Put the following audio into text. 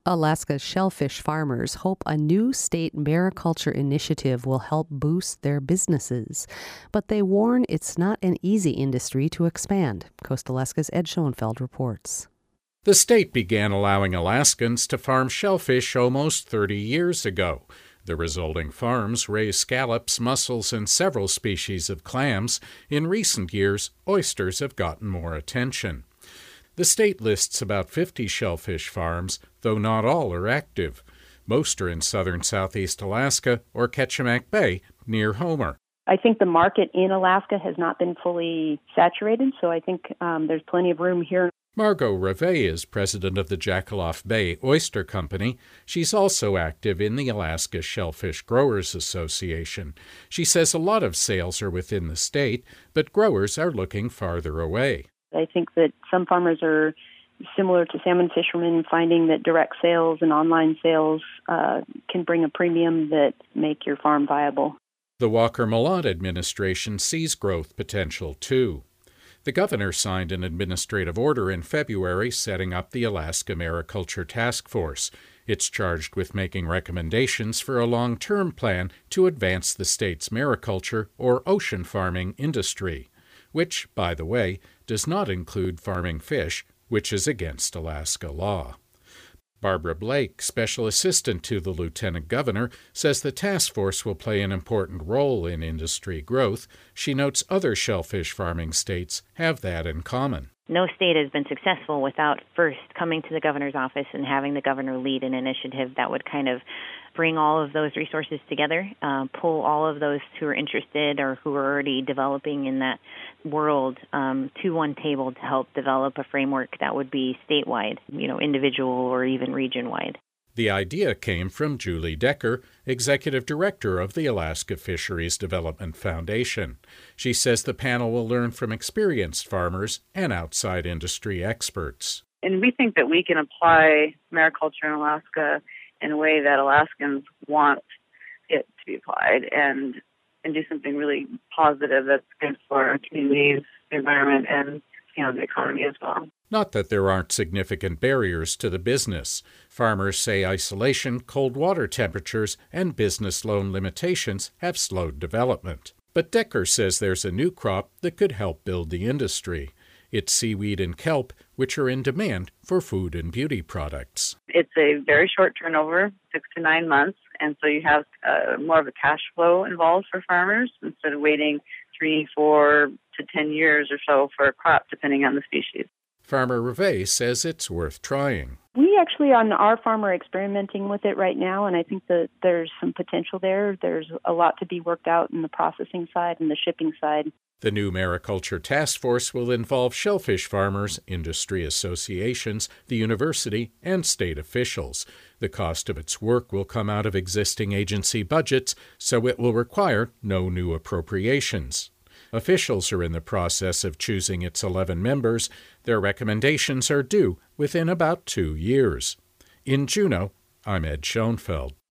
Alaska's shellfish farmers hope a new state mariculture initiative will help boost their businesses. But they warn it's not an easy industry to expand. Coast Alaska's Ed Schoenfeld reports. The state began allowing Alaskans to farm shellfish almost 30 years ago. The resulting farms raise scallops, mussels, and several species of clams. In recent years, oysters have gotten more attention. The state lists about 50 shellfish farms, though not all are active. Most are in southern southeast Alaska or Ketchimak Bay, near Homer. I think the market in Alaska has not been fully saturated, so I think there's plenty of room here. Margot Reve is president of the Jackaloff Bay Oyster Company. She's also active in the Alaska Shellfish Growers Association. She says a lot of sales are within the state, but growers are looking farther away. I think that some farmers are similar to salmon fishermen, finding that direct sales and online sales can bring a premium that make your farm viable. The Walker-Malott administration sees growth potential, too. The governor signed an administrative order in February setting up the Alaska Mariculture Task Force. It's charged with making recommendations for a long-term plan to advance the state's mariculture or ocean farming industry, which, by the way, does not include farming fish, which is against Alaska law. Barbara Blake, special assistant to the lieutenant governor, says the task force will play an important role in industry growth. She notes other shellfish farming states have that in common. No state has been successful without first coming to the governor's office and having the governor lead an initiative that would kind of bring all of those resources together, pull all of those who are interested or who are already developing in that world to one table to help develop a framework that would be statewide, individual or even region-wide. The idea came from Julie Decker, executive director of the Alaska Fisheries Development Foundation. She says the panel will learn from experienced farmers and outside industry experts. And we think that we can apply mariculture in Alaska in a way that Alaskans want it to be applied and do something really positive that's good for our communities, the environment, and the economy as well. Not that there aren't significant barriers to the business. Farmers say isolation, cold water temperatures, and business loan limitations have slowed development. But Decker says there's a new crop that could help build the industry. It's seaweed and kelp, which are in demand for food and beauty products. It's a very short turnover, 6 to 9 months, and so you have more of a cash flow involved for farmers instead of waiting 3, 4 to 10 years or so for a crop, depending on the species. Farmer Reve says it's worth trying. We actually on our farm are experimenting with it right now, and I think that there's some potential there. There's a lot to be worked out in the processing side and the shipping side. The new Mariculture Task Force will involve shellfish farmers, industry associations, the university, and state officials. The cost of its work will come out of existing agency budgets, so it will require no new appropriations. Officials are in the process of choosing its 11 members. Their recommendations are due within about 2 years. In Juneau, I'm Ed Schoenfeld.